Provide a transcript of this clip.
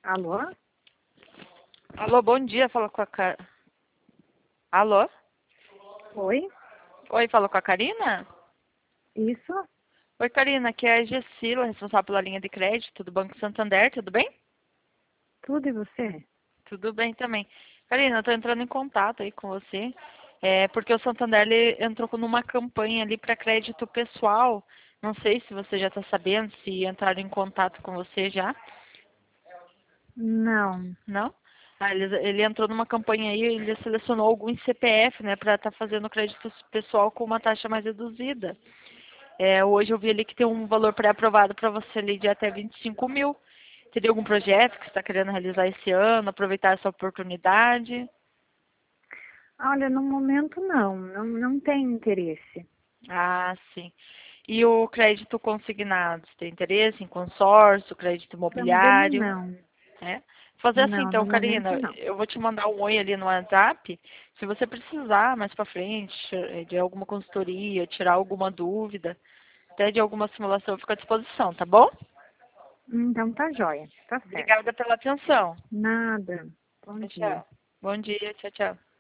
Alô? Alô, bom dia, fala com a Alô? Oi? Oi, fala com a Karina? Isso? Oi, Karina, aqui é a Gessila, responsável pela linha de crédito do Banco Santander, tudo bem? Tudo e você? Tudo bem também. Karina, eu tô entrando em contato aí com você, porque o Santander ele entrou numa campanha ali para crédito pessoal. Não sei se você já está sabendo, se entraram em contato com você já. Não. Não? Ah, ele entrou numa campanha aí, ele selecionou alguns CPF, né, para estar fazendo crédito pessoal com uma taxa mais reduzida. Hoje eu vi ali que tem um valor pré-aprovado para você ali de até 25 mil. Teria algum projeto que você está querendo realizar esse ano, aproveitar essa oportunidade? Olha, no momento não tem interesse. Ah, sim. E o crédito consignado, você tem interesse em consórcio, crédito Também imobiliário? não. É? Fazer assim, Não, no então, momento Karina, não. eu vou te mandar um oi ali no WhatsApp. Se você precisar mais pra frente de alguma consultoria, tirar alguma dúvida, até de alguma simulação, eu fico à disposição, tá bom? Então tá jóia. Tá certo. Obrigada pela atenção. Nada. Bom Tchau, dia. tchau. Bom dia, tchau, tchau.